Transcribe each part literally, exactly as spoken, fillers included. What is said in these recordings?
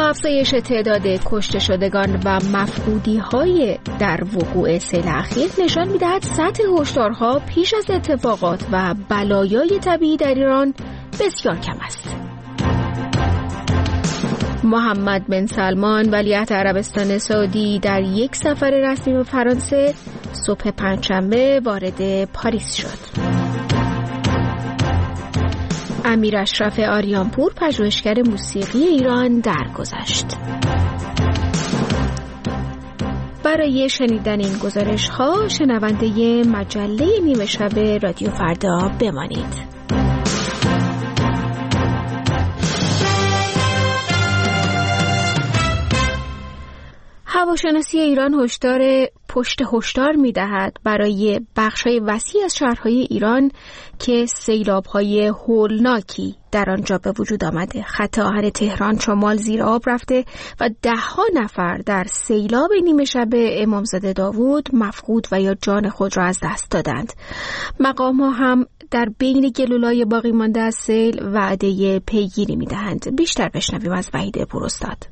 افزایش تعداد کشته شدگان و مفقودی‌های در وقوع سیل اخیر نشان می‌دهد سطح هشدارها پیش از اتفاقات و بلایای طبیعی در ایران بسیار کم است. محمد بن سلمان ولیعهد عربستان سعودی در یک سفر رسمی به فرانسه صبح پنجشنبه وارد پاریس شد. امیر اشرف آریانپور پژوهشگر موسیقی ایران درگذشت. برای شنیدن این گزارش ها شنونده مجله نیمه شب رادیو فردا بمانید. هواشناسی ایران هشدار پشت هشدار می‌دهد برای بخش‌های وسیع از شهرهای ایران که سیلاب‌های هولناکی در آنجا به وجود آمده. خط آهن تهران شمال زیر آب رفته و ده‌ها نفر در سیلاب نیمه شب امامزاده داوود مفقود و یا جان خود را از دست دادند. مقام‌ها هم در بین گلولای باقی مانده از سیل وعده پیگیری می‌دهند. بیشتر بشنویم از وحید پوراستاد.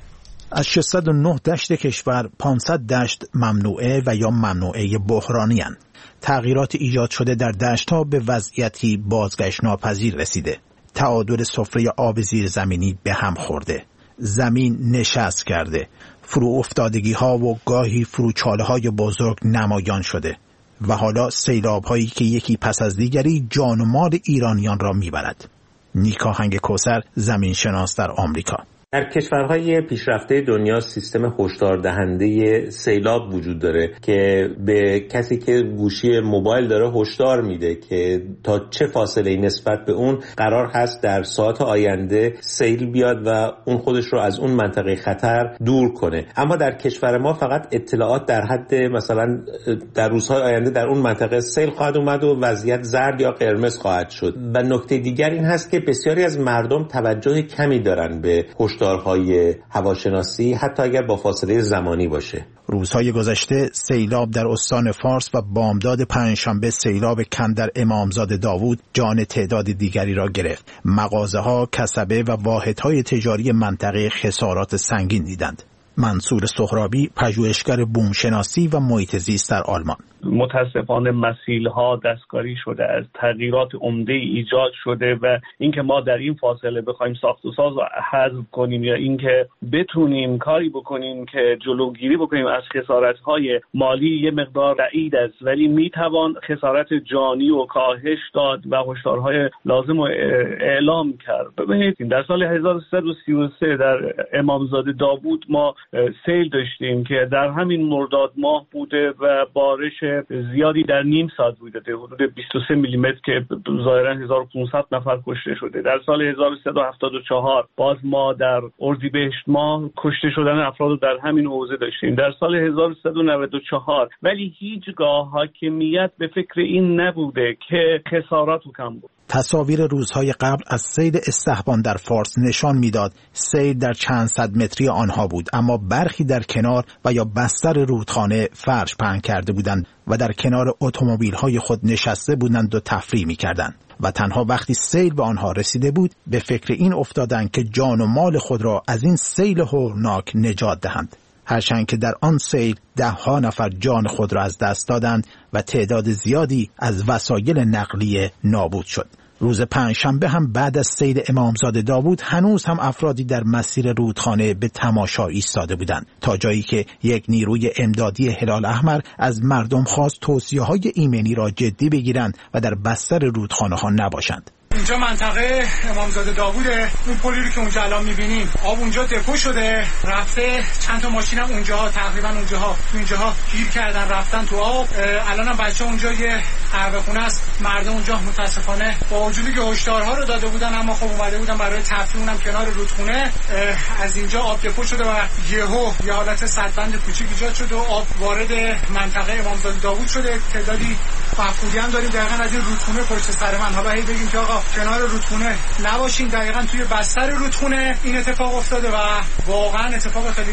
از ششصد و نه دشت کشور پانصد دشت ممنوعه و یا ممنوعه بحرانی هستند. تغییرات ایجاد شده در دشت‌ها به وضعیتی بازگشت ناپذیر رسیده. تعادل سفره آب زیرزمینی به هم خورده. زمین نشست کرده. فرو افتادگی‌ها و گاهی فروچاله‌های بزرگ نمایان شده. و حالا سیلاب‌هایی که یکی پس از دیگری جان و مال ایرانیان را می‌برد. نیکا هنگ کوثر، زمین شناس در آمریکا. در کشورهای پیشرفته دنیا سیستم هشدار دهنده سیلاب وجود داره که به کسی که گوشی موبایل داره هشدار میده که تا چه فاصله نسبت به اون قرار هست در ساعت آینده سیل بیاد و اون خودش رو از اون منطقه خطر دور کنه. اما در کشور ما فقط اطلاعات در حد مثلا در روزهای آینده در اون منطقه سیل خواهد اومد و وضعیت زرد یا قرمز خواهد شد. و نکته دیگر این هست که بسیاری از مردم توجه کمی دارن به هشدارهای هواشناسی حتی اگر با فاصله زمانی باشه. روزهای گذشته سیلاب در استان فارس و بامداد پنجشنبه سیلاب کندر امامزاده داوود جان تعداد دیگری را گرفت. مغازه‌ها، کسبه و واحدهای تجاری منطقه خسارات سنگین دیدند. منصور سهرابی، پژوهشگر بومشناسی و محیط زیست در آلمان: متاسفانه مسیل‌ها دستکاری شده، از تغییرات عمده ایجاد شده و اینکه ما در این فاصله بخوایم ساخت و ساز رو حذف کنیم یا اینکه بتونیم کاری بکنیم که جلوگیری بکنیم از خسارت‌های مالی یه مقدار بعید است، ولی میتوان خسارت جانی و کاهش داد و هشدارهای لازم رو اعلام کرد. ببینید در سال هزار و سیصد و سی و سه در امامزاده داوود ما سیل داشتیم که در همین مرداد ماه بوده و بارش زیادی در نیم ساعت روی داده، حدود بیست و سه میلی متر که ظاهرا هزار و پانصد نفر کشته شده. در سال هزار و سیصد و هفتاد و چهار باز ما در اردیبهشت ماه کشته شدن افراد رو در همین حوزه داشتیم. در سال هزار و سیصد و نود و چهار ولی هیچگاه حاکمیت به فکر این نبوده که خسارات رو کم بود. تصاویر روزهای قبل از سیل استحبان در فارس نشان میداد سیل در چند صد متری آنها بود، اما برخی در کنار و یا بستر رودخانه فرش پهن کرده بودند و در کنار اتومبیل‌های خود نشسته بودند و تفریح می‌کردند و تنها وقتی سیل به آنها رسیده بود به فکر این افتادند که جان و مال خود را از این سیل هولناک نجات دهند. هرچند که در آن سیل ده ها نفر جان خود را از دست دادند و تعداد زیادی از وسایل نقلیه نابود شد. روز پنجشنبه هم بعد از سیل امامزاده داوود هنوز هم افرادی در مسیر رودخانه به تماشا ایستاده بودند، تا جایی که یک نیروی امدادی هلال احمر از مردم خواست توصیه‌های ایمنی را جدی بگیرند و در بستر رودخانه ها نباشند. اینجا منطقه امامزاده داووده. اون پلی رو که اونجا الان می‌بینیم آب اونجا دپو شده، رفته چند تا ماشین هم اونجاها تقریبا اونجاها اونجاها گیر کردن رفتن تو آب. الانم بچه اونجا یه قهوه خونه است، مردم اونجا متاسفانه با وجودی که هشدارها رو داده بودن اما خب اومده بودن برای تفریح، اونم کنار رودخونه. از اینجا آب دپو شده و یهو یه حالت سدبند کوچیک ایجاد شده و آب وارد منطقه امامزاده داوود شده. تعدادی مفقودی هم داریم دقیقاً از این رودخونه پشت سر من. حالا هی بگیم که آقا کنار رودخونه نباشین، دقیقاً توی بستر رودخونه این اتفاق افتاده و واقعاً اتفاق خیلی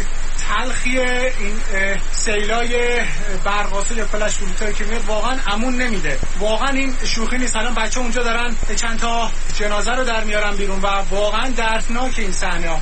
تلخیه. این سیلای برق‌آسود یا فلش فلوتایی که میاد واقعاً امون نمیده. واقعاً این شوخی نیست. الان بچه اونجا دارن چند تا جنازه رو در میارن بیرون و واقعاً دردناک این صحنه.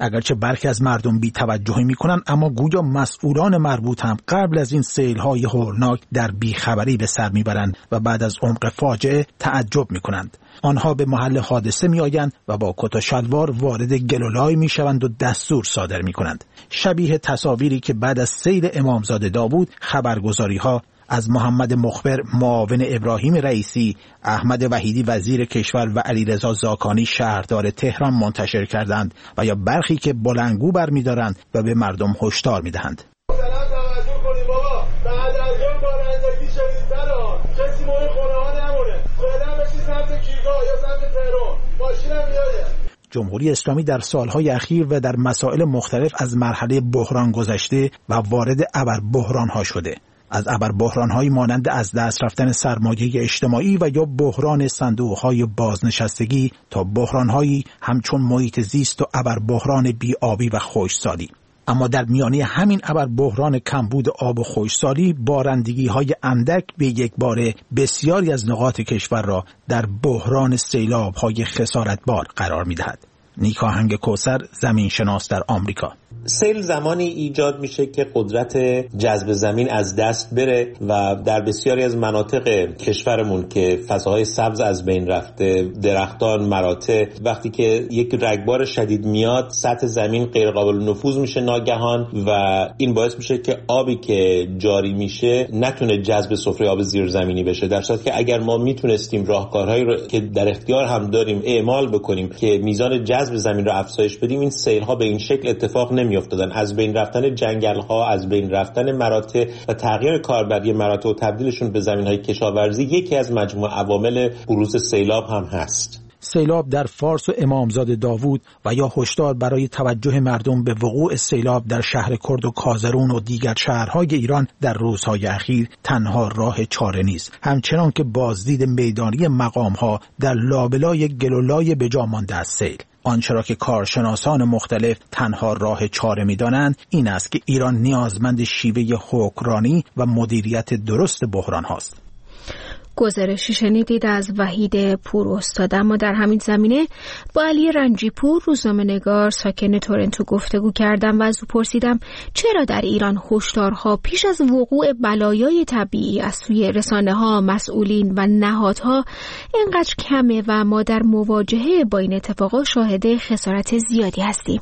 اگرچه برخی از مردم بی توجهی میکنن، اما گویا مسئولان مربوط هم قبل از این سیل‌های هولناک در بیخبری به سر میبرند و بعد از عمق فاجعه تعجب میکنند. آنها به محل حادثه میآیند و با کت و شلوار وارد گلولای میشوند و دستور صادر میکنند. شبیه تصاویری که بعد از سیل امامزاده داوود خبرگزاری‌ها از محمد مخبر معاون ابراهیم رئیسی، احمد وحیدی وزیر کشور و علیرضا زاکانی شهردار تهران منتشر کردند و یا برخی که بلندگو برمی‌دارند و به مردم هشدار می‌دهند. مثلا توجه کنید بابا، بعد از اون بارندگی شدیدتره، کسی موی خونه ها نمونه. فعلا بشید سمت کیگاه یا سمت تهران. ماشینم میاد. جمهوری اسلامی در سالهای اخیر و در مسائل مختلف از مرحله بحران گذشته و وارد ابر بحران‌ها شده. از ابر بحران‌هایی مانند از دست رفتن سرمایه اجتماعی و یا بحران صندوق‌های بازنشستگی تا بحران‌هایی همچون محیط زیست و ابر بحران بی‌آبی و خشکسالی. اما در میانه همین ابر بحران کمبود آب و خشکسالی، بارندگی‌های اندک به یک باره بسیاری از نقاط کشور را در بحران سیلاب‌های خسارتبار قرار می‌دهد. نیکا هنگ کوثر، زمین شناس در آمریکا. سیل زمانی ایجاد میشه که قدرت جذب زمین از دست بره و در بسیاری از مناطق کشورمون که فضاهای سبز از بین رفته، درختان، مراتع، وقتی که یک رگبار شدید میاد، سطح زمین غیر قابل نفوذ میشه ناگهان و این باعث میشه که آبی که جاری میشه نتونه جذب سفره آب زیرزمینی بشه، در صورتی که اگر ما میتونستیم راهکارهایی رو که در اختیار هم داریم اعمال بکنیم که میزان جذب زمین رو افزایش بدیم، این سیل ها به این شکل اتفاق نمی افتادن. از بین رفتن جنگل ها، از بین رفتن مراتع و تغییر کاربری مراتع و تبدیلشون به زمین های کشاورزی یکی از مجموع عوامل بروز سیلاب هم هست. سیلاب در فارس و امامزاده داوود و یا هشدار برای توجه مردم به وقوع سیلاب در شهر کرد و کازرون و دیگر شهرهای ایران در روزهای اخیر تنها راه چاره نیست، همچنان که بازدید میدانی مقامها در لابلای گلولای بجا مانده از سیل. آنچه را که کارشناسان مختلف تنها راه چاره می‌دانند این است که ایران نیازمند شیوه حکمرانی و مدیریت درست بحران هاست. گزارشی شنیدید از وحید پور استاد. اما در همین زمینه با علی رنجیپور، روزنامه‌نگار ساکن تورنتو گفتگو کردم و از او پرسیدم چرا در ایران هشدارها پیش از وقوع بلایای طبیعی از سوی رسانه‌ها، مسئولین و نهادها اینقدر کمه و ما در مواجهه با این اتفاقات شاهد خسارت زیادی هستیم.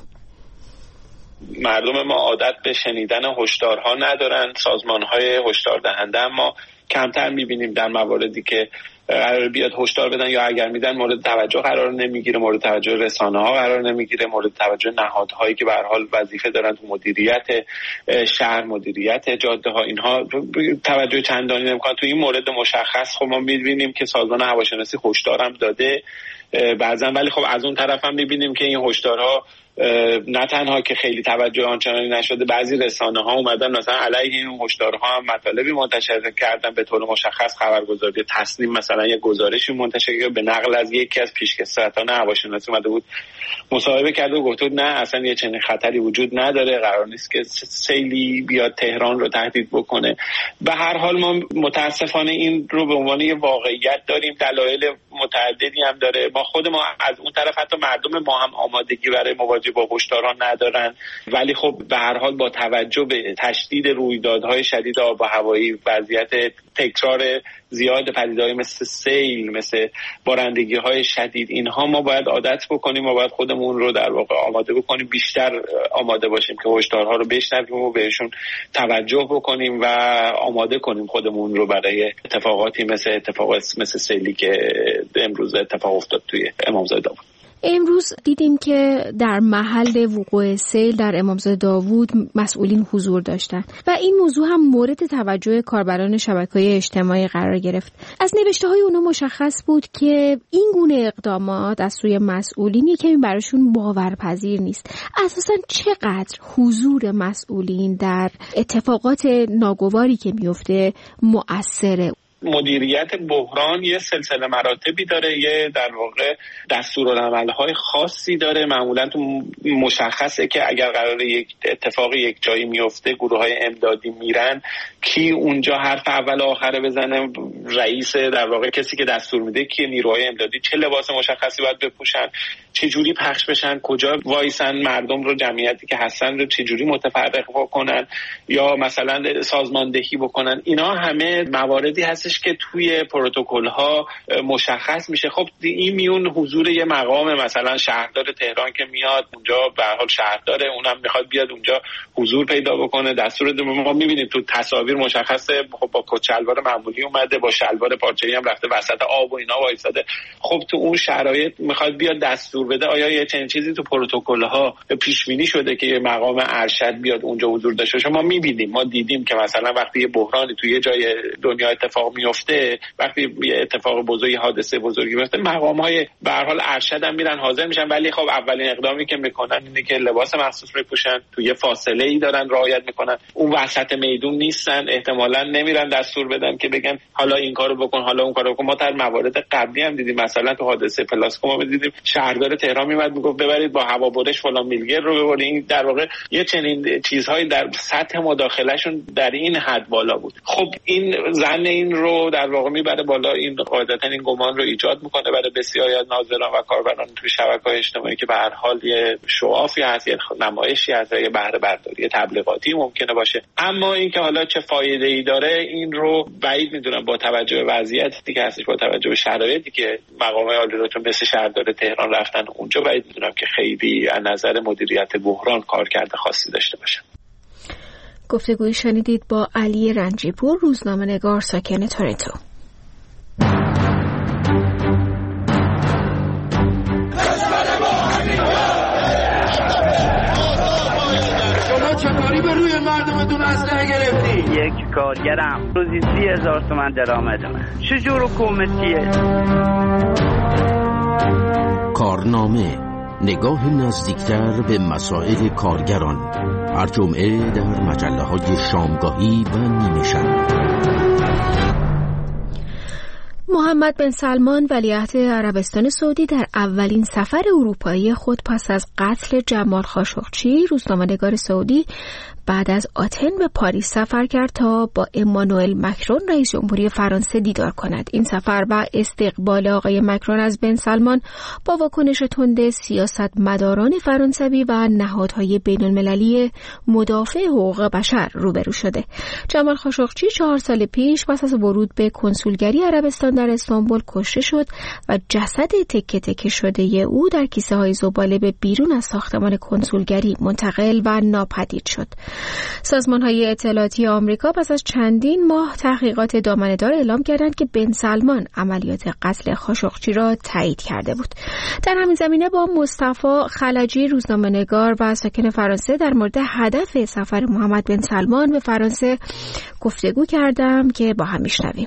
مردم ما عادت به شنیدن هشدارها ندارن، سازمان‌های هشدار دهنده اما کمتر می‌بینیم در مواردی که قرار بیاد هشدار بدن یا اگر میدن مورد توجه قرار نمیگیره، مورد توجه رسانه‌ها قرار نمیگیره، مورد توجه نهادهایی که به هر حال وظیفه دارن تو مدیریت شهر، مدیریت جاده‌ها، اینها توجه چندانی نمی‌کنن. تو این مورد مشخص خب ما می‌بینیم که سازمان هواشناسی هشدار هم داده بعضا، ولی خب از اون طرف هم می‌بینیم که این هشدارها نه تنها که خیلی توجه آنچنانی نشده، بعضی رسانه ها اومدن مثلا علیه این هشدارها هم مطالبی منتشر کردن، به طور مشخص خبرگزاری تسنیم مثلا یک گزارشی منتشر کرد به نقل از یکی از پیشکسوتان هواشناسی اومده بود مصاحبه کرده و گفت نه اصلا یه چنین خطری وجود نداره، قرار نیست که سیلی بیاد تهران رو تهدید بکنه. به هر حال ما متاسفانه این رو به عنوان یه واقعیت داریم، دلایل متعددی هم داره. ما خود ما از اون طرف حتی مردم ما هم آمادگی برای مواجهه با هشدارها ندارن، ولی خب به هر حال با توجه به تشدید رویدادهای شدید آب و هوایی، وضعیت تکرار زیاد پدیده‌های مثل سیل، مثل بارندگی‌های شدید، اینها ما باید عادت بکنیم و باید خودمون رو در واقع آماده بکنیم، بیشتر آماده باشیم که هشدارها رو بشنویم و بهشون توجه بکنیم و آماده کنیم خودمون رو برای اتفاقاتی مثل اتفاقات مثل سیلی که امروز اتفاق افتاد توی امامزاده داوود. امروز دیدیم که در محل وقوع سیل در امامزاده داوود مسئولین حضور داشتند و این موضوع هم مورد توجه کاربران شبکه‌های اجتماعی قرار گرفت. از نوشته‌های اونها مشخص بود که این گونه اقدامات از سوی مسئولین کمی براشون باورپذیر نیست. اساساً چقدر حضور مسئولین در اتفاقات ناگواری که میفته مؤثره؟ مدیریت بحران یه سلسله مراتبی داره، یه در واقع دستورالعمل‌های خاصی داره. معمولا تو مشخصه که اگر قراره یک اتفاقی یک جایی میفته، گروه‌های امدادی میرن، کی اونجا حرف اول آخره بزنه، رئیس در واقع کسی که دستور میده که نیروهای امدادی چه لباس مشخصی باید بپوشن، چه جوری پخش بشن، کجا وایسن، مردم رو، جمعیتی که هستن رو چه جوری متفرق بکنن یا مثلا سازماندهی بکنن. اینا همه مواردی هستش که توی پروتکل‌ها مشخص میشه. خب این میون حضور یه مقام مثلا شهردار تهران که میاد اونجا، به هر حال شهرداره، اونم میخواد بیاد اونجا حضور پیدا بکنه. دستور ما میبینیم تو تصاویر مشخصه، خب با کت شلوار معمولی اومده، با شلوار پارچه‌ای هم رفته وسط آب و اینا وایساده. خب تو اون شرایط میخواد بیاد دستور بده. آیا یه چنین چیزی تو پروتکل‌ها پیش بینی شده که یه مقام ارشد بیاد اونجا حضور داشته باشه؟ ما میبینیم، ما دیدیم که مثلا وقتی یه بحرانی توی یه جای دنیا اتفاق میفته، وقتی یه اتفاق بزرگی، حادثه بزرگی میفته، مقام‌های به هر حال ارشد هم میرن حاضر میشن، ولی خب اولین اقدامی که میکنن اینه که لباس مخصوص میپوشن، توی یه فاصله ای دارن رعایت میکنن، اون وسط میدون نیستن، احتمالاً نمیرن دستور بدن که بگن حالا این کارو بکن، حالا اون کارو بکن. ما در موارد قبلی هم دیدیم، مثلا تو حادثه پلاسکو ما دیدیم شهردار تهران میاد میگفت ببرید با هوابرش فلان میلگر رو ببرید. در واقع یه چنین چیزهایی در سطح مداخلهشون در این حد بالا بود. خب این زن این رو در واقع میبره بالا، این قاعدتا این گمان رو ایجاد میکنه برای بسیاری از ناظران و کاربران توی شبکه‌های اجتماعی که به هر حال یه شوافی هست، یه نمایشی هست، یه بهره برداری تبلیغاتی ممکنه باشه. اما اینکه حالا چه فایده‌ای داره، این رو بعید میدونم با توجه به وضعیتی که هستش، با توجه به شرایطی که مقامات عالی‌رتبه مثل شهردار تهران رفتن اونجا، بعید میدونم که خیلی از نظر مدیریت بحران کارکرد خاصی داشته باشه. گفتگویی شنیدید با علی رنجی‌پور، روزنامه‌نگار ساکن تورنتو. شما چطوری به روی مردمتون اسلحه گرفتی؟ یک کارگرم روزی سی هزار تومن درآمدمه. چجور حکومتیه؟ کارنامه، نگاه نزدیکتر به مسائل کارگران، هر جمعه در مجله‌های شامگاهی و نیمه شب. محمد بن سلمان ولیعهد عربستان سعودی در اولین سفر اروپایی خود پس از قتل جمال خاشقچی، روزنامه‌نگار سعودی، بعد از آتن به پاریس سفر کرد تا با امانوئل مکرون رئیس جمهوری فرانسه دیدار کند. این سفر و استقبال آقای مکرون از بن سلمان با واکنش تند سیاستمداران فرانسوی و نهادهای بین‌المللی مدافع حقوق بشر روبرو شده. جمال خاشقچی چهار سال پیش پس از ورود به کنسولگری عربستان در استانبول کشته شد و جسد تکه تکه شده او در کیسه های زباله به بیرون از ساختمان کنسولگری منتقل و ناپدید شد. سازمان‌های اطلاعاتی آمریکا پس از چندین ماه تحقیقات دامنه‌دار اعلام کردند که بن سلمان عملیات قتل خاشقچی را تایید کرده بود. در همین زمینه با مصطفی خلجی، روزنامه‌نگار و ساکن فرانسه، در مورد هدف سفر محمد بن سلمان به فرانسه گفتگو کردم که با هم میشنویم.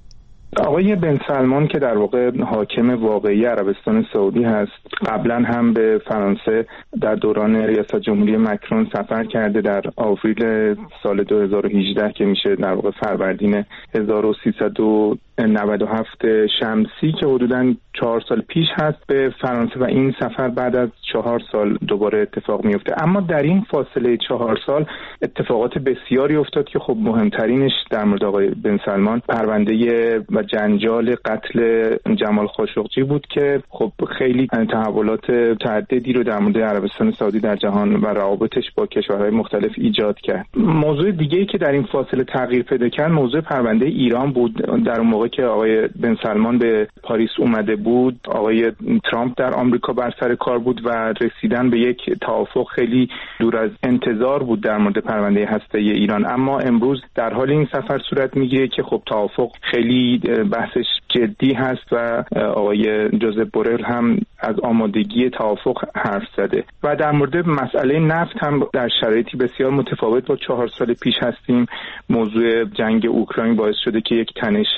آقای بن سلمان که در واقع حاکم واقعی عربستان سعودی هست، قبلا هم به فرانسه در دوران ریاست جمهوری مکرون سفر کرده. در آوریل سال دو هزار و هجده که میشه در واقع فروردین هزار و سیصد و نود و هفت شمسی که حدوداً چهار سال پیش هست به فرانسه و این سفر بعد از چهار سال دوباره اتفاق میفته. اما در این فاصله چهار سال اتفاقات بسیاری افتاد که خب مهمترینش در مورد آقای بن سلمان پرونده و جنجال قتل جمال خاشقچی بود که خب خیلی تحولات متعددی رو در مورد عربستان سعودی در جهان و روابطش با کشورهای مختلف ایجاد کرد. موضوع دیگه‌ای که در این فاصله تغییر پیدا کرد موضوع پرونده ایران بود. در اون موقع که آقای بن سلمان به پاریس اومده بود، آقای ترامپ در آمریکا بر سر کار بود و رسیدن به یک توافق خیلی دور از انتظار بود در مورد پرونده هسته‌ای ایران. اما امروز در حال این سفر صورت میگیره که خب توافق خیلی بحثش جدی هست و آقای جوزف بورل هم از آمادگی توافق حرف زده و در مورد مسئله نفت هم در شرایطی بسیار متفاوت با چهار سال پیش هستیم. موضوع جنگ اوکراین باعث شده که یک تنش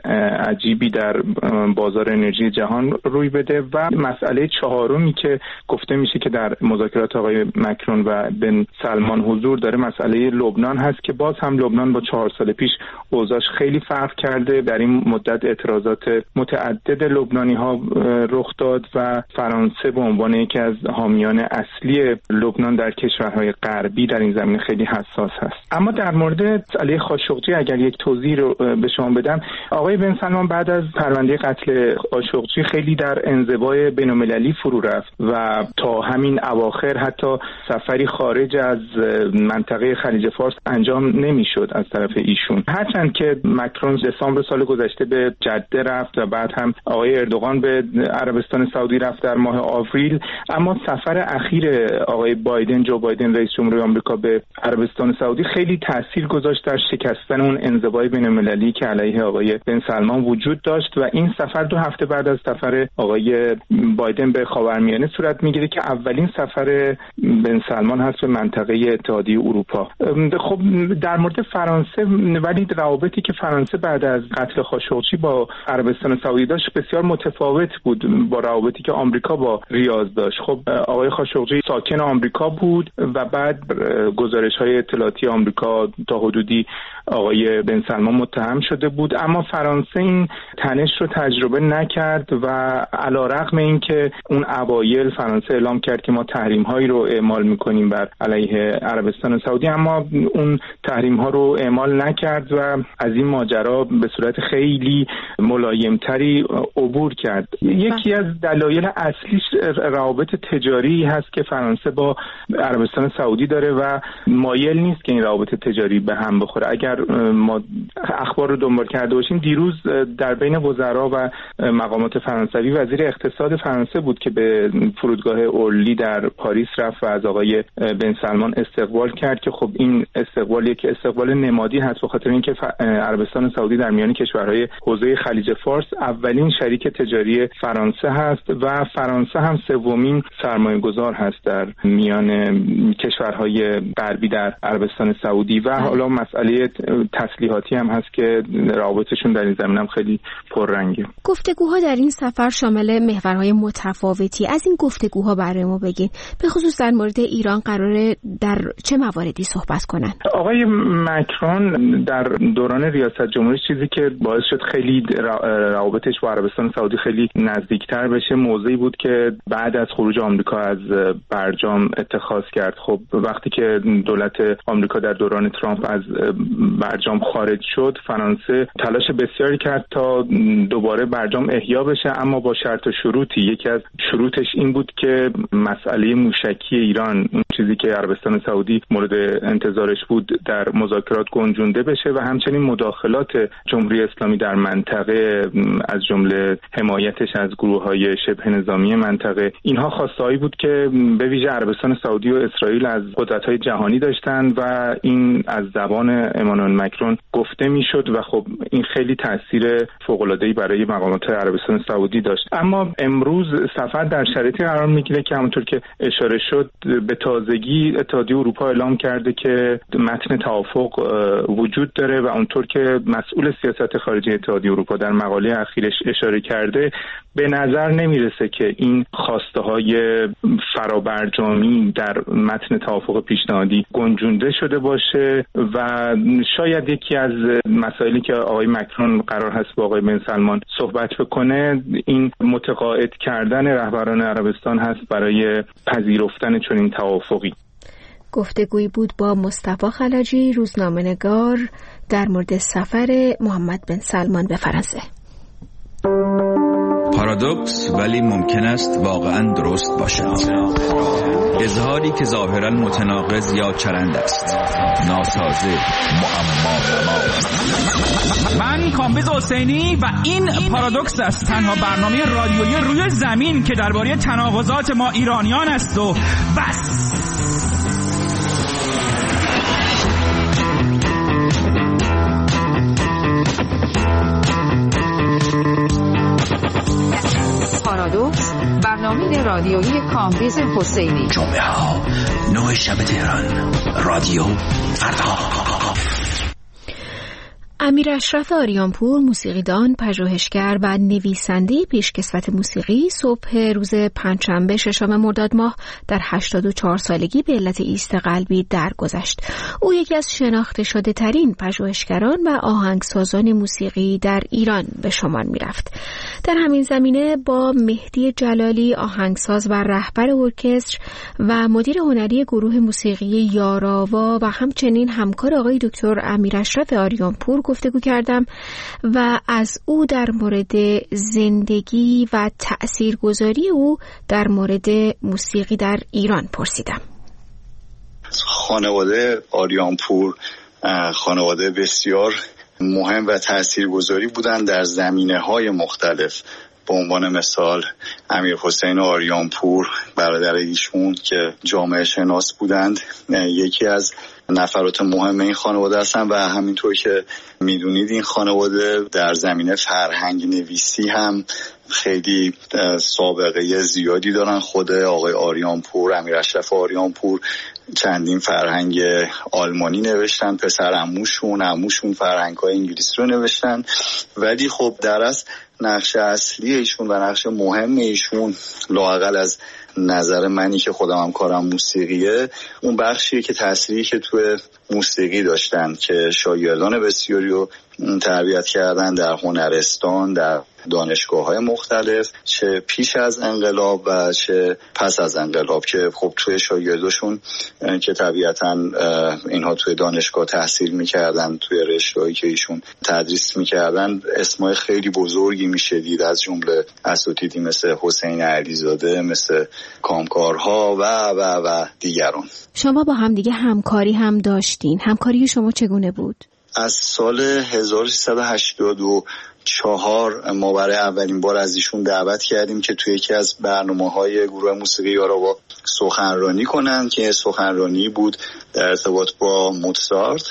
عجیبی در بازار انرژی جهان روی بده و مسئله چهارمی که گفته میشه که در مذاکرات آقای مکرون و بن سلمان حضور داره مسئله لبنان هست که باز هم لبنان با چهار سال پیش اوضاعش خیلی فرق کرده. در این مدت اعتراضات متعدد لبنانی ها رخ داد و فرانسه به عنوان یکی از حامیان اصلی لبنان در کشورهای غربی در این زمینه خیلی حساس هست. اما در مورد مسئله خاشقچی اگر یک توضیح رو به شما بدم، آقای بن سلمان بعد از پرونده قتل خاشقچی خیلی در انزوای بین‌المللی فرو رفت و تا همین اواخر حتی سفری خارج از منطقه خلیج فارس انجام نمیشد از طرف ایشون. هرچند که مکرون دسامبر سال گذشته به جده رفت و بعد هم آقای اردوغان به عربستان سعودی رفت در ماه آوریل، اما سفر اخیر آقای بایدن جو بایدن رئیس جمهور آمریکا به عربستان سعودی خیلی تاثیر گذاشت در شکستن اون انزوای بین‌المللی که علیه آقای بن سلمان وجود داشت و این سفر دو هفته بعد از سفر آقای بایدن به خاورمیانه صورت میگیره که اولین سفر بن سلمان هست به منطقه اتحادیه اروپا. خب در مورد فرانسه، ولی روابطی که فرانسه بعد از قتل خاشقچی با عربستان سعودی داشت بسیار متفاوت بود با روابطی که آمریکا با ریاض داشت. خب آقای خاشقچی ساکن آمریکا بود و بعد گزارش‌های اطلاعاتی آمریکا تا حدودی آقای بن سلمان متهم شده بود، اما فرانسه این تنش رو تجربه نکرد و علیرغم اینکه اون اوایل فرانسه اعلام کرد که ما تحریم‌هایی رو اعمال می‌کنیم بر علیه عربستان سعودی، اما اون تحریم‌ها رو اعمال نکرد و از این ماجرا به صورت خیلی ملایم‌تری عبور کرد. یکی از دلایل اصلیش روابط تجاری هست که فرانسه با عربستان سعودی داره و مایل نیست که این روابط تجاری به هم بخوره. اگر ما اخبار رو دنبال کرده باشیم، دیروز در بین وزرا و مقامات فرانسوی وزیر اقتصاد فرانسه بود که به فرودگاه اورلی در پاریس رفت و از آقای بن سلمان استقبال کرد که خب این استقبال یک استقبال نمادی هست به خاطر اینکه عربستان سعودی در میان کشورهای حوزه خلیج فارس اولین شریک تجاری فرانسه هست و فرانسه هم سومین سرمایه‌گذار هست در میان کشورهای غربی در عربستان سعودی و حالا مسئله تسلیحاتی هم هست که روابطشون در این زمینه هم خیلی پررنگه. گفتگوها در این سفر شامل محورهای متفاوتی. از این گفتگوها برای ما بگین، به خصوص در مورد ایران قراره در چه مواردی صحبت کنن؟ آقای مکرون در دوران ریاست جمهوری چیزی که باعث شد خیلی روابطش با عربستان سعودی خیلی نزدیکتر بشه موضوعی بود که بعد از خروج آمریکا از برجام اتخاذ کرد. خب وقتی که دولت آمریکا در دوران ترامپ از برجام خارج شد، فرانسه تلاش بسیاری کرد تا دوباره برجام احیا بشه، اما با شرط و شروطی. یکی از شروطش این بود که مسئله موشکی ایران، اون چیزی که عربستان سعودی مورد انتظارش بود، در مذاکرات گنجونده بشه و همچنین مداخلات جمهوری اسلامی در منطقه از جمله حمایتش از گروه‌های شبه نظامی منطقه، اینها خواسته‌ای بود که به ویژه عربستان سعودی و اسرائیل از قدرت‌های جهانی داشتند و این از زبان امانوئل مکرون گفته میشد و خب این خیلی تاثیر فوق‌العاده‌ای برای مقامات عربستان سعودی داشت. اما امروز سفر در شرایطی قرار میگیره که همونطور که اشاره شد به تازگی اتحادیه اروپا اعلام کرده که متن توافق وجود داره و اونطور که مسئول سیاست خارجی اتحادیه اروپا در مقاله اخیرش اشاره کرده، به نظر نمیرسه که این خواسته‌های فرابرجامی در متن توافق پیشنهادی گنجونده شده باشه و شاید یکی از مسائلی که آقای مکرون قرار هست با آقای بن سلمان صحبت بکنه این متقاعد کردن رهبران عربستان هست برای پذیرفتن چنین توافقی. گفتگویی بود با مصطفی خلجی، روزنامه‌نگار، در مورد سفر محمد بن سلمان به فرانسه. پارادوکس ولی ممکن است واقعا درست باشد. اظهاری که ظاهرا متناقض یا چرند است، ناسازه، معما نما. من کامبیز حسینی و این پارادوکس است، تنها برنامه رادیویی روی زمین که درباره تناقضات ما ایرانیان است و بس. پارادوکس برنامه رادیویی کامبیز حسینی. جمعه ها نه شب تهران. رادیو فردا. امیر اشرف آریانپور، موسیقیدان، پژوهشگر و نویسنده پیشکسوت موسیقی، صبح روز پنجشنبه ششم مرداد ماه در هشتاد و چهار سالگی به علت ایست قلبی درگذشت. او یکی از شناخته شده ترین پژوهشگران و آهنگسازان موسیقی در ایران به شمار می رفت. در همین زمینه با مهدی جلالی، آهنگساز و رهبر ارکستر و مدیر هنری گروه موسیقی یاراوا و همچنین همکار آقای دکتر امیر اشرف آریانپور گفتگو کردم و از او در مورد زندگی و تأثیرگذاری او در مورد موسیقی در ایران پرسیدم. خانواده آریانپور خانواده بسیار مهم و تأثیرگذاری بودند در زمینه‌های مختلف. به عنوان مثال امیر حسین آریانپور برادر ایشون که جامعه شناس بودند یکی از نفرات مهم این خانواده هستن و همینطور که میدونید این خانواده در زمینه فرهنگ نویسی هم خیلی سابقه زیادی دارن. خود آقای آریانپور، امیر اشرف آریانپور چندین فرهنگ آلمانی نوشتن، پسر عموشون عموشون فرهنگ‌های انگلیسی رو نوشتن، ولی خب در اصل نقش اصلی ایشون و نقش مهم ایشون لااقل از نظر منی که خودم هم کارم موسیقیه اون بخشیه که تأثیری که توی موسیقی داشتن که شاگردان بسیاری رو تربیت کردن در هنرستان، در دانشگاه‌های مختلف، چه پیش از انقلاب و چه پس از انقلاب، که خب توی شاگرداشون که طبیعتاً اینها توی دانشگاه تحصیل می‌کردن، توی رشته‌هایی که ایشون تدریس می‌کردن اسمای خیلی بزرگی می‌شدید، از جمله اساتیدی مثل حسین علیزاده، مثل کامکارها و و و دیگران. شما با هم دیگه همکاری هم داشتین. همکاری شما چگونه بود؟ از سال هزار و سیصد و هشتاد و چهار ما برای اولین بار از ایشون دعوت کردیم که توی یکی از برنامه‌های گروه موسیقی یاراوا سخنرانی کنن که سخنرانی بود در ارتباط با موزارت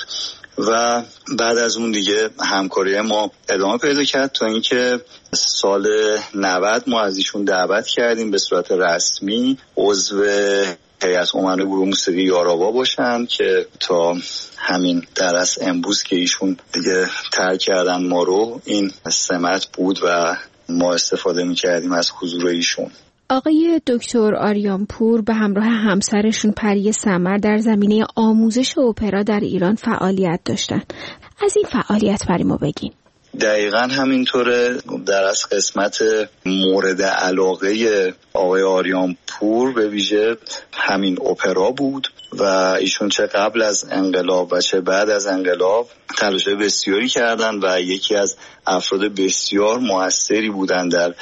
و بعد از اون دیگه همکاری ما ادامه پیدا کرد تا اینکه سال نود ما از ایشون دعوت کردیم به صورت رسمی عضو هیئت امنای گروه موسیقی یاراوا باشن که تا همین در اصل امروز که ایشون دیگه ترک کردن ما رو این سمت بود و ما استفاده می‌کردیم از حضور ایشون. آقای دکتر آریانپور به همراه همسرشون پری سمر در زمینه آموزش اپرا در ایران فعالیت داشتن. از این فعالیت برای ما بگین. دقیقاً همینطوره. در از قسمت مورد علاقه آقای آریانپور به ویژه همین اپرا بود و ایشون چه قبل از انقلاب و چه بعد از انقلاب تلاش بسیاری کردند و یکی از افراد بسیار موثری بودند در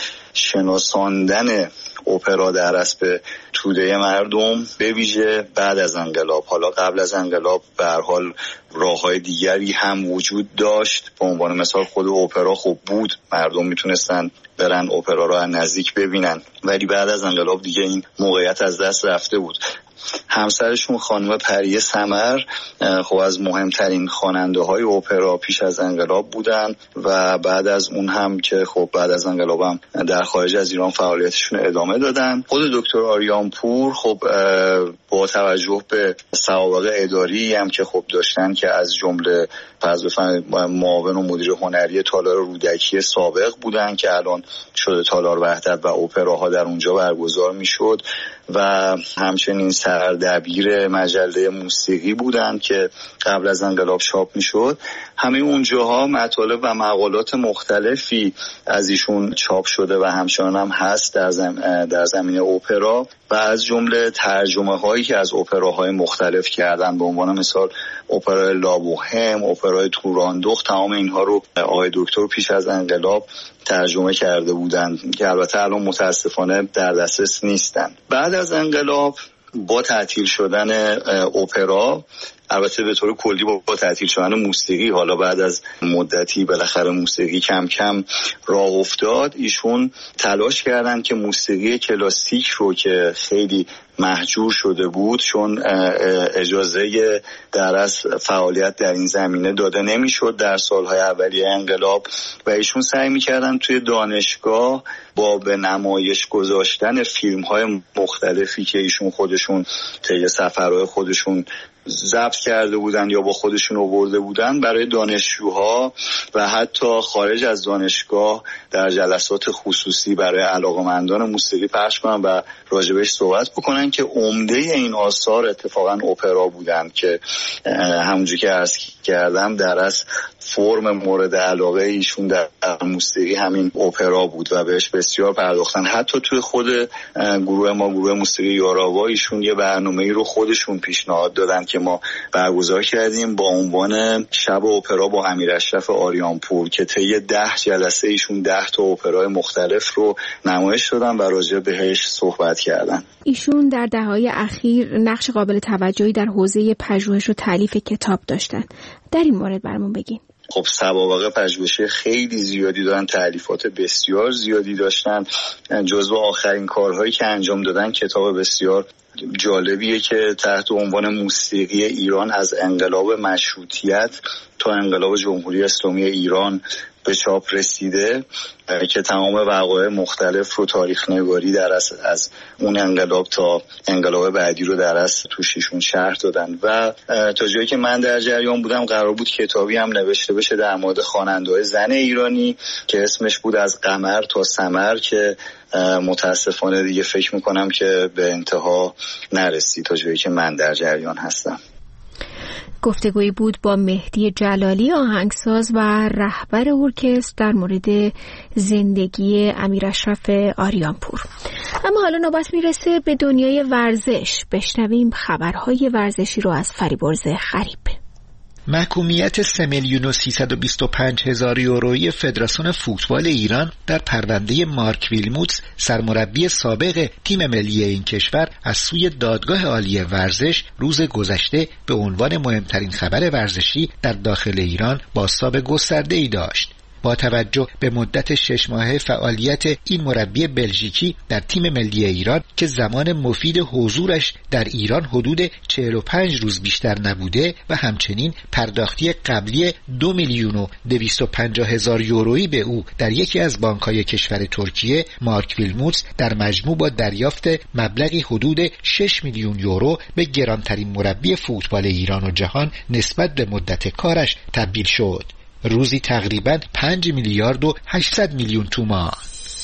شناساندن اپرا در اسب توده مردم، به ویژه بعد از انقلاب. حالا قبل از انقلاب به هر حال راه‌های دیگری هم وجود داشت، به عنوان مثال خود اپرا خوب بود، مردم میتونستن برن اپرا رو از نزدیک ببینن، ولی بعد از انقلاب دیگه این موقعیت از دست رفته بود. همسرشون خانم پری سمر خب از مهمترین خواننده های اپرا پیش از انقلاب بودن و بعد از اون هم که خب بعد از انقلاب هم در خارج از ایران فعالیتشون ادامه دادن. خود دکتر آریانپور خب با توجه به سوابق اداری هم که خب داشتن که از جمله معاون و مدیر هنری تالار رودکی سابق بودن که الان شده تالار وحدت و اپراها در اونجا برگزار میشد و همچنین سردبیر مجله موسیقی بودن که قبل از انقلاب چاپ میشد. همه اونجاها مطالب و مقالات مختلفی از ایشون چاپ شده و همچنان هم هست در, زم... در زمینه اپرا و از جمله ترجمه هایی که از اپراهای مختلف کردن، به عنوان مثال اپرای لابوهم، اپرای توراندوخت، تمام اینها رو آقای دکتر پیش از انقلاب ترجمه کرده بودند که البته الان متاسفانه در دسترس نیستن. بعد از انقلاب با تعطیل شدن اپرا البته به طور کلی با, با تعطیل شدن موسیقی، حالا بعد از مدتی بالاخره موسیقی کم کم راه افتاد، ایشون تلاش کردن که موسیقی کلاسیک رو که خیلی محجور شده بود، چون اجازه در از فعالیت در این زمینه داده نمیشد در سالهای اولیه انقلاب، و ایشون سعی میکردن توی دانشگاه با به نمایش گذاشتن فیلم های مختلفی که ایشون خودشون طی سفرهای خودشون ضبط کرده بودن یا با خودشون آورده بودن، برای دانشجوها و حتی خارج از دانشگاه در جلسات خصوصی برای علاقه‌مندان موسیقی پخش کنن و راجبش صحبت بکنن که عمده این آثار اتفاقا اپرا بودن که همونجوری که عرض کردم در از فرم مورد علاقه ایشون در موسیقی همین اپرا بود و بهش بسیار پرداختن. حتی توی خود گروه ما، گروه موسیقی یاراوا، ایشون یه برنامه‌ای رو خودشون پیشنهاد دادن که ما برگزار کردیم با عنوان شب اپرا با امیر اشرف آریانپور که طی ده جلسه ایشون ده تا اپرای مختلف رو نمایش دادن و راجع بهش صحبت کردن. ایشون در دهه‌های اخیر نقش قابل توجهی در حوزه پژوهش و تالیف کتاب داشتن. در این مورد برامون بگین. خب سوابق پژوهشی خیلی زیادی دارن، تالیفات بسیار زیادی داشتن. جزو آخرین کارهایی که انجام دادن کتاب بسیار جالبیه که تحت عنوان موسیقی ایران از انقلاب مشروطیت تا انقلاب جمهوری اسلامی ایران به چاپ رسیده، که تمام وقایع مختلف رو تاریخ نگاری در از, از اون انقلاب تا انقلاب بعدی رو در از توشیشون شرح دادن. و تا جایی که من در جریان بودم قرار بود کتابی هم نوشته بشه در مورد خواننده‌های زن ایرانی که اسمش بود از قمر تا ثمر، که متاسفانه دیگه فکر میکنم که به انتها نرسید تا جایی که من در جریان هستم. گفتگویی بود با مهدی جلالی، آهنگساز و رهبر ارکستر، در مورد زندگی امیر اشرف آریانپور. اما حالا نوبت میرسه به دنیای ورزش. بشنویم خبرهای ورزشی رو از فریبرز خریب. محکومیت سه میلیون و سیصد و بیست و پنج هزار یورویی فدراسیون فوتبال ایران در پرونده مارک ویلموتس، سرمربی سابق تیم ملی این کشور، از سوی دادگاه عالی ورزش روز گذشته به عنوان مهمترین خبر ورزشی در داخل ایران بازتاب گسترده‌ای داشت. با توجه به مدت شش ماهه فعالیت این مربی بلژیکی در تیم ملی ایران که زمان مفید حضورش در ایران حدود چهل و پنج روز بیشتر نبوده و همچنین پرداختی قبلی دو میلیون و دویست و پنجاه هزار یورویی به او در یکی از بانک‌های کشور ترکیه، مارک ویلموتس در مجموع با دریافت مبلغی حدود شش میلیون یورو به گرانترین مربی فوتبال ایران و جهان نسبت به مدت کارش تبدیل شد. روزی تقریباً پنج میلیارد و هشتصد میلیون تومان.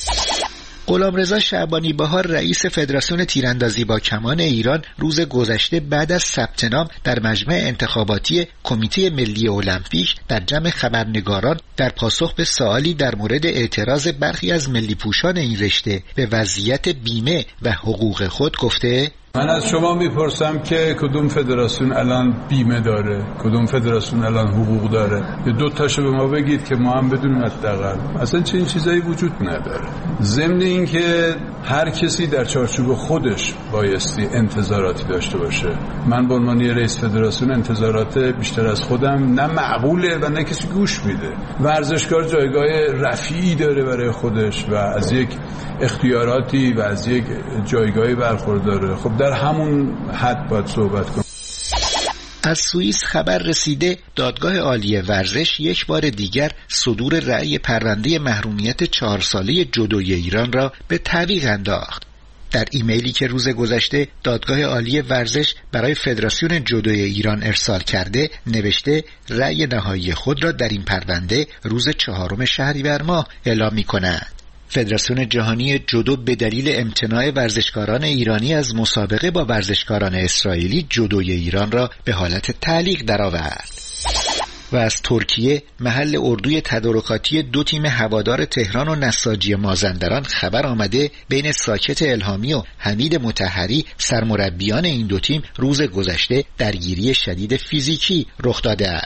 غلامرضا شعبانی بهار، رئیس فدراسیون تیراندازی با کمان ایران، روز گذشته بعد از ثبت نام در مجمع انتخاباتی کمیته ملی المپیک در جمع خبرنگاران در پاسخ به سوالی در مورد اعتراض برخی از ملی پوشان این رشته به وضعیت بیمه و حقوق خود گفته: من از شما میپرسم که کدوم فدراسیون الان بیمه داره، کدوم فدراسیون الان حقوق داره؟ یه دو تاشو به ما بگید که ما هم بدونیم حداقل. اصلا چنین چیزایی وجود نداره. ضمن این که هر کسی در چارچوب خودش بایستی انتظاراتی داشته باشه. من به عنوان رئیس فدراسیون انتظارات بیشتر از خودم نه معقوله و نه کسی گوش میده. ورزشکار جایگاه رفیعی داره برای خودش و از یک اختیاراتی و از یک جایگاهی برخورداره. خب در همون حد باید صحبت کنم. از سوئیس خبر رسیده دادگاه عالی ورزش یک بار دیگر صدور رأی پرونده محرومیت چهار ساله جودوی ایران را به تعویق انداخت. در ایمیلی که روز گذشته دادگاه عالی ورزش برای فدراسیون جودوی ایران ارسال کرده نوشته رأی نهایی خود را در این پرونده روز چهارم شهریور ماه اعلام می‌کند. فدراسیون جهانی جودو به دلیل امتناع ورزشکاران ایرانی از مسابقه با ورزشکاران اسرائیلی جودوی ایران را به حالت تعلیق درآورد. و از ترکیه، محل اردوی تدارکاتی دو تیم هوادار تهران و نساجی مازندران، خبر آمده بین ساکت الهامی و حمید مطهری، سرمربیان این دو تیم، روز گذشته درگیری شدید فیزیکی رخ داده است.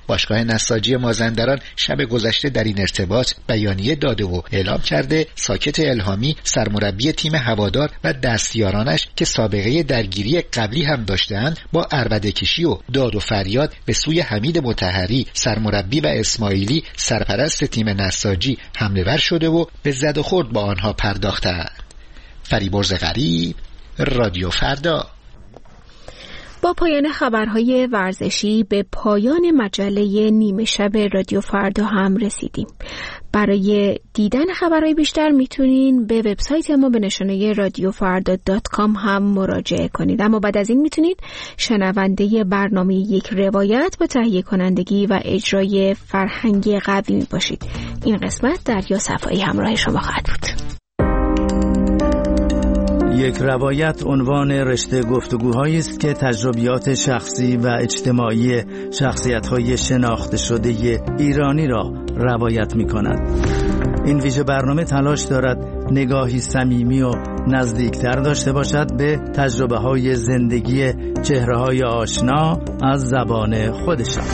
باشگاه نساجی مازندران شب گذشته در این ارتباط بیانیه داده و اعلام کرده ساکت الهامی سرمربی تیم هوادار و دستیارانش که سابقه درگیری قبلی هم داشتند با عربده‌کشی و داد و فریاد به سوی حمید مطهری سرمربی و اسماعیلی سرپرست تیم نساجی حمله ور شده و به زد و خورد با آنها پرداختند. فریبرز غریب، رادیو فردا. با پایان خبرهای ورزشی به پایان مجله نیمه شب رادیو فردا هم رسیدیم. برای دیدن خبرهای بیشتر میتونین به وبسایت ما به نشانه رادیو فردا دات کام هم مراجعه کنید. اما بعد از این میتونید شنونده برنامه یک روایت با تهیه کنندگی و اجرای فرهنگ قویمی باشید. این قسمت دریا صفایی همراه شما خواهد بود. یک روایت عنوان رشته گفتگوهایی است که تجربیات شخصی و اجتماعی شخصیت‌های شناخته شده ایرانی را روایت می‌کند. این ویژه برنامه تلاش دارد نگاهی صمیمی و نزدیکتر داشته باشد به تجربه‌های زندگی چهره‌های آشنا از زبان خودشان.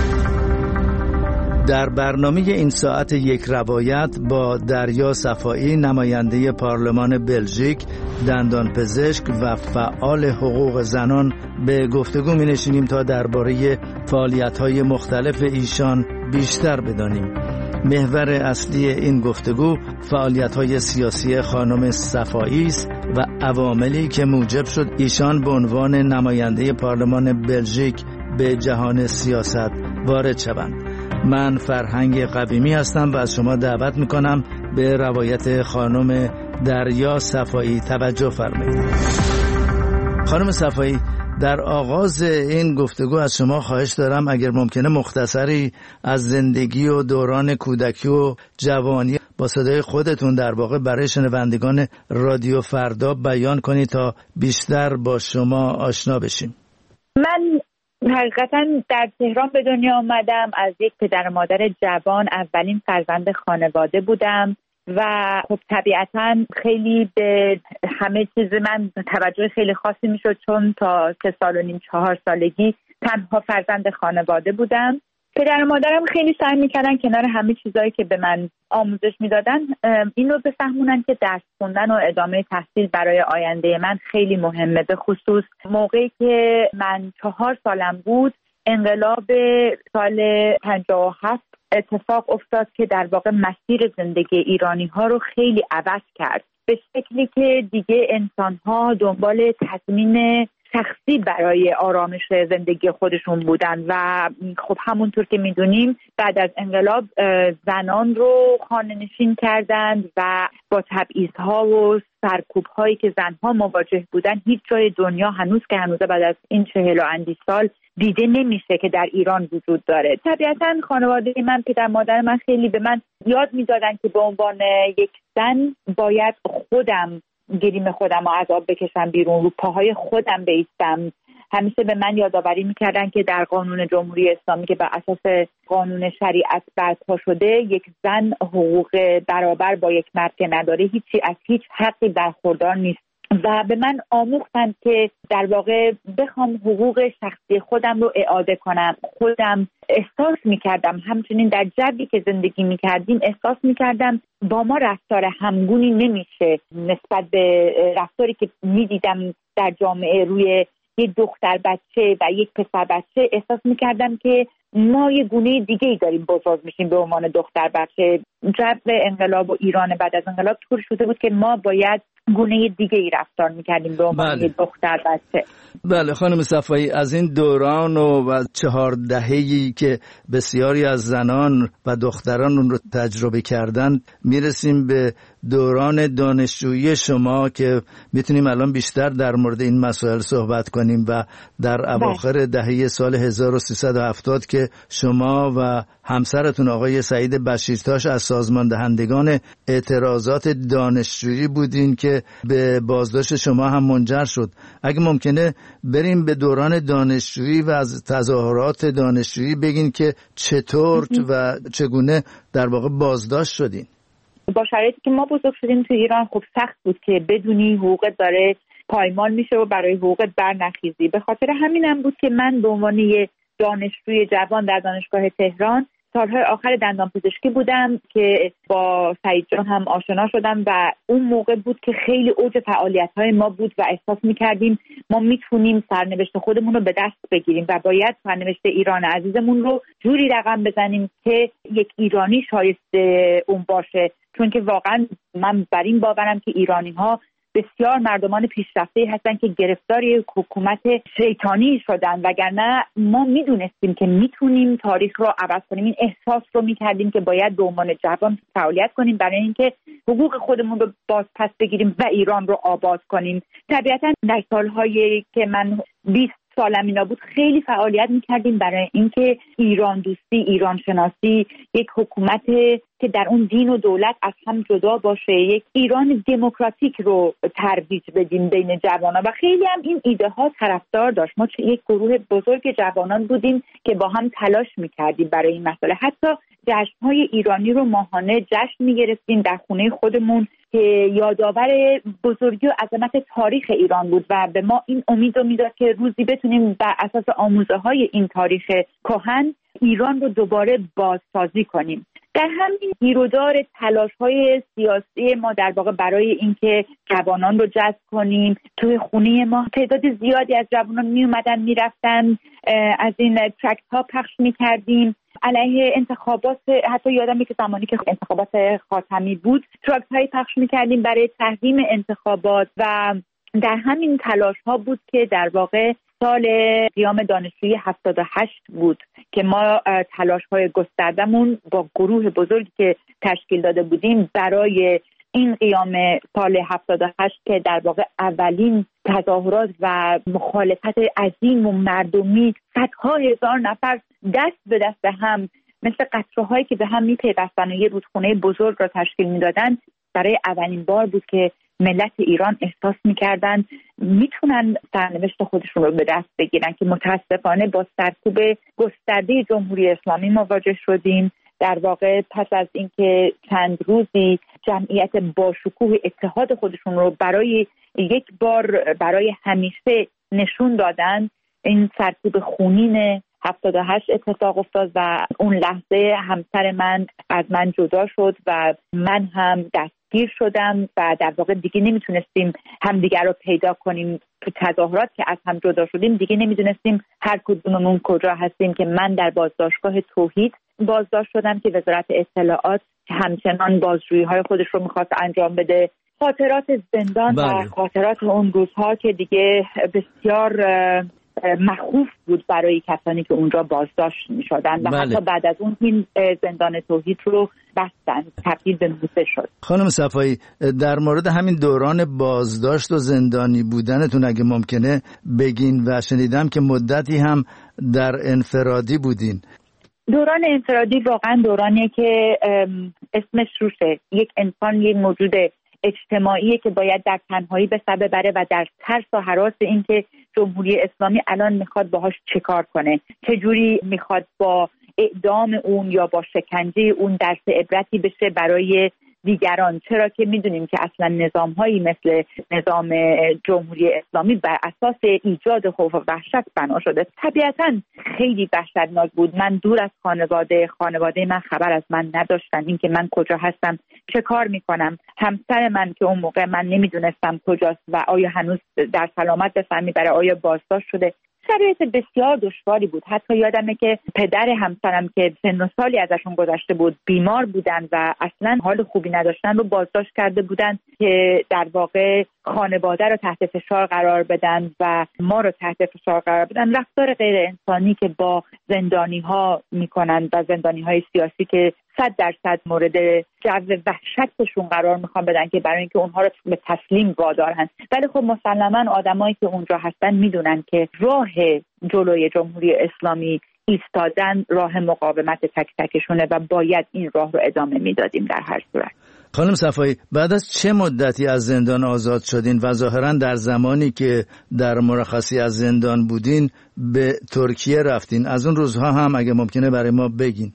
در برنامه این ساعت یک روایت با دریا صفایی نماینده پارلمان بلژیک، دندانپزشک و فعال حقوق زنان به گفتگو می نشینیم تا درباره فعالیت‌های مختلف ایشان بیشتر بدانیم. محور اصلی این گفتگو فعالیت‌های سیاسی خانم صفایی است و عواملی که موجب شد ایشان به عنوان نماینده پارلمان بلژیک به جهان سیاست وارد شوند. من فرهنگ قویمی هستم و از شما دعوت میکنم به روایت خانم دریا صفایی توجه فرمایید. خانم صفایی، در آغاز این گفتگو از شما خواهش دارم اگر ممکنه مختصری از زندگی و دوران کودکی و جوانی با صدای خودتون در واقع برای شنوندگان رادیو فردا بیان کنید تا بیشتر با شما آشنا بشیم. من حقیقتا در تهران به دنیا آمدم. از یک پدر و مادر جوان اولین فرزند خانواده بودم و خب طبیعتا خیلی به همه چیز من توجه خیلی خاصی میشد چون تا سه سال و نیم چهار سالگی تنها فرزند خانواده بودم. پدر و مادرم خیلی سعی میکردن کنار همه چیزایی که به من آموزش میدادن این رو بفهمونن که درس خوندن و ادامه تحصیل برای آینده من خیلی مهمه. به خصوص موقعی که من چهار سالم بود انقلاب سال پنجاه و هفت اتفاق افتاد که در واقع مسیر زندگی ایرانی ها رو خیلی عوض کرد به شکلی که دیگه انسان ها دنبال تضمین شخصی برای آرامش زندگی خودشون بودن و خب همونطور که میدونیم بعد از انقلاب زنان رو خانه‌نشین کردند و با تبعیض‌ها و سرکوب‌هایی که زنها مواجه بودن هیچ جای دنیا هنوز که هنوزه بعد از این چهل و اندی سال دیده نمیشه که در ایران وجود داره. طبیعتاً خانواده من، پدر مادر من خیلی به من یاد میدادن که به عنوان یک زن باید خودم گریم خودم رو از آب بکشم بیرون، رو پاهای خودم بایستم. همیشه به من یادآوری میکردن که در قانون جمهوری اسلامی که بر اساس قانون شریعت برپا شده یک زن حقوق برابر با یک مرد که نداره هیچی از هیچ حقی برخوردار نیست و به من آموختن که در واقع بخوام حقوق شخصی خودم رو اعاده کنم. خودم احساس میکردم همچنین در جوی که زندگی میکردیم احساس میکردم با ما رفتار همگونی نمیشه نسبت به رفتاری که میدیدم در جامعه روی یک دختر بچه و یک پسر بچه. احساس میکردم که ما یه گونه دیگه ای داریم بزرگ میشیم به عنوان دختر بچه. جو انقلاب و ایران بعد از انقلاب طور شده بود که ما باید گونه دیگه ای رفتار میکردیم به عنوان بله. دختر بچه. بله خانم صفایی، از این دوران و چهار دهه‌ای که بسیاری از زنان و دختران اون رو تجربه کردن میرسیم به دوران دانشجویی شما که میتونیم الان بیشتر در مورد این مسائل صحبت کنیم و در اواخر دهه سال هزار و سیصد و هفتاد که شما و همسرتون آقای سعید بشیرتاش از سازمان دهندگان اعتراضات دانشجویی بودین که به بازداشت شما هم منجر شد. اگه ممکنه بریم به دوران دانشجویی و از تظاهرات دانشجویی بگین که چطور و چگونه در واقع بازداشت شدین. با شرایطی که ما بزرگ شدیم تو ایران خب سخت بود که بدونی حقوقت داره پایمال میشه و برای حقوقت برنخیزی. به خاطر همینم بود که من به عنوان یه دانشجوی جوان در دانشگاه تهران. سالهای آخر دندانپزشکی بودم که با سعید جان هم آشنا شدم و اون موقع بود که خیلی اوج فعالیت‌های ما بود و احساس می‌کردیم ما میتونیم سرنوشت خودمون رو به دست بگیریم و باید سرنوشت ایران عزیزمون رو جوری رقم بزنیم که یک ایرانی شایسته اون باشه، چون که واقعا من بر این باورم که ایرانی‌ها بسیار مردمان پیشرفته هستن که گرفتار یک حکومت شیطانی شدن، وگرنه ما میدونستیم که میتونیم تاریخ رو عوض کنیم. این احساس رو میکردیم که باید به عنوان جوان فعالیت کنیم برای اینکه حقوق خودمون رو باز پس بگیریم و ایران رو آباد کنیم. طبیعتا در سالهایی که من بیست سالم اینا بود خیلی فعالیت میکردیم برای اینکه ایران دوستی، ایران شناسی، یک حکومت که در اون دین و دولت از هم جدا باشه، یک ایران دموکراتیک رو ترویج بدیم بین جوانان و خیلی هم این ایده ها طرفدار داشت. ما یک گروه بزرگ جوانان بودیم که با هم تلاش میکردیم برای این مسئله. حتی جشن‌های ایرانی رو ماهانه جشن میگرفتیم در خونه خودمون که یادآور بزرگی و عظمت تاریخ ایران بود و به ما این امید رو میداد که روزی بتونیم بر اساس آموزه‌های این تاریخ کهن ایران رو دوباره بازسازی کنیم. در همین گیرودار تلاش‌های سیاسی ما در واقع برای اینکه جوانان رو جذب کنیم، توی خونه ما تعداد زیادی از جوانان می اومدن می رفتن، از این ترکت ها پخش می کردیم علیه انتخابات. حتی یادمه که زمانی که انتخابات خاتمی بود ترکت هایی پخش می کردیم برای تحریم انتخابات و در همین تلاش ها بود که در واقع سال قیام دانشجویی هفتاد و هشت بود که ما تلاش‌های گستردمون با گروه بزرگی که تشکیل داده بودیم برای این قیام سال هفتاد و هشت که در واقع اولین تظاهرات و مخالفت عظیم و مردمی صدها هزار نفر دست به دست هم مثل قطره‌هایی که به هم می‌پیوستن و یه رودخونه بزرگ را تشکیل می‌دادن برای اولین بار بود که ملت ایران احساس می‌کردن میتونن سرنوشت خودشون رو به دست بگیرن که متاسفانه با سرکوب گسترده جمهوری اسلامی مواجه شدیم. در واقع پس از اینکه چند روزی جمعیت باشکوه اتحاد خودشون رو برای یک بار برای همیشه نشون دادن، این سرکوب خونین هفتاد و هشت اتفاق افتاد و اون لحظه همسر من از من جدا شد و من هم دستگیر شدم و در واقع دیگه نمیتونستیم همدیگر رو پیدا کنیم. تو تظاهرات که از هم جدا شدیم دیگه نمیدونستیم هر کدوممون کجا هستیم که من در بازداشتگاه توحید بازداشت شدم که وزارت اطلاعات همچنان بازجویی‌های خودش رو می‌خواست انجام بده. خاطرات زندان بله. و خاطرات اون روزها که دیگه بسیار مخوف بود برای کسانی که اونجا بازداشت می‌شدن و بله. حتی بعد از اون این زندان توحید رو بستن، تبدیل به موزه شد. خانم صفایی، در مورد همین دوران بازداشت و زندانی بودنتون اگه ممکنه بگین و شنیدم که مدتی هم در انفرادی بودین. دوران انفرادی واقعا دورانیه که اسمش روشه. یک انسان یک موجود اجتماعیه که باید در تنهایی به سر ببره و در ترس و هراس این که جمهوری اسلامی الان میخواد باهاش چه کار کنه، چجوری میخواد با اعدام اون یا با شکنجه اون درس عبرتی بشه برای دیگران، چرا که میدونیم که اصلا نظام‌هایی مثل نظام جمهوری اسلامی بر اساس ایجاد خوف و وحشت بنا شده. طبیعتاً خیلی وحشتناک بود. من دور از خانواده، خانواده من خبر از من نداشتن، اینکه من کجا هستم، چه کار میکنم. همسر من که اون موقع من نمیدونستم کجاست و آیا هنوز در سلامت به سر میبره، آیا بازداشت شده. شرایط بسیار دشواری بود. حتی یادمه که پدر همسرم که سن و سالی ازشون گذشته بود بیمار بودن و اصلا حال خوبی نداشتن رو بازداشت کرده بودن که در واقع خانواده رو تحت فشار قرار بدن و ما رو تحت فشار قرار بدن. رفتار غیر انسانی که با زندانی ها میکنن و زندانی های سیاسی که صد درصد مورد جو وحشتشون قرار میخوان بدن که برای اینکه اونها رو به تسلیم وادارن. ولی خب مسلماً آدمایی که اونجا هستن میدونن که راه جلوی جمهوری اسلامی ایستادن راه مقاومت تک تکشونه و باید این راه رو ادامه میدادیم در هر صورت. خانم صفایی، بعد از چه مدتی از زندان آزاد شدین و ظاهراً در زمانی که در مرخصی از زندان بودین به ترکیه رفتین؟ از اون روزها هم اگه ممکنه برای ما بگین.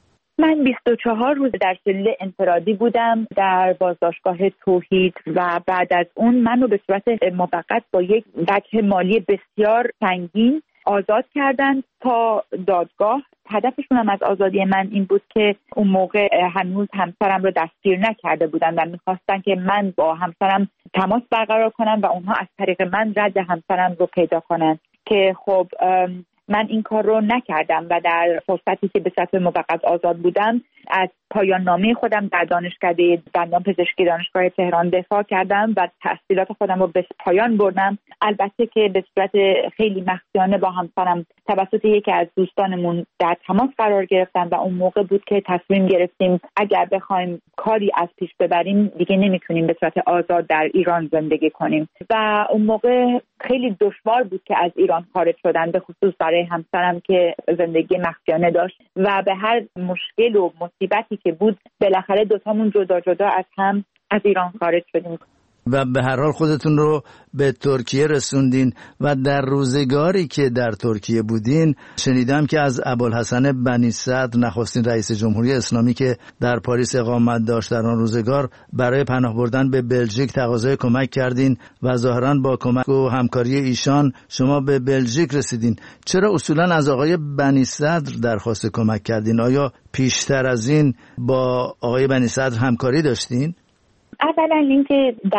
من بیست و چهار روز در سلول انفرادی بودم در بازداشتگاه توحید و بعد از اون منو به صورت موقت با یک وجه مالی بسیار سنگین آزاد کردن تا دادگاه. هدفشون هم از آزادی من این بود که اون موقع هنوز همسرم رو دستگیر نکرده بودن و میخواستن که من با همسرم تماس برقرار کنم و اونها از طریق من رد همسرم رو پیدا کنن که خب من این کار رو نکردم و در فرصتی که به صورت موقت آزاد بودم از پایان نامه خودم در دانشکده دندان پزشکی دانشگاه تهران دفاع کردم و تحصیلات خودم رو به پایان بردم. البته که به صورت خیلی مخفیانه با همسرم توسط یکی از دوستانمون در تماس قرار گرفتم و اون موقع بود که تصمیم گرفتیم اگر بخوایم کاری از پیش ببریم دیگه نمیتونیم به صورت آزاد در ایران زندگی کنیم و اون موقع خیلی دشوار بود که از ایران خارج شدن، به خصوص برای همسرم که زندگی مخفیانه داشت و به هر مشکل و مصیبتی که بود بالاخره دوتامون جدا جدا از هم از ایران خارج شدیم. و به هر حال خودتون رو به ترکیه رسوندین و در روزگاری که در ترکیه بودین شنیدم که از ابوالحسن بنی صدر نخستین رئیس جمهوری اسلامی که در پاریس اقامت داشت در آن روزگار برای پناه بردن به بلژیک تقاضای کمک کردین و ظاهراً با کمک و همکاری ایشان شما به بلژیک رسیدین. چرا اصولاً از آقای بنی صدر درخواست کمک کردین؟ آیا پیشتر از این با آقای بنی صدر همکاری داشتین؟ اولا اینکه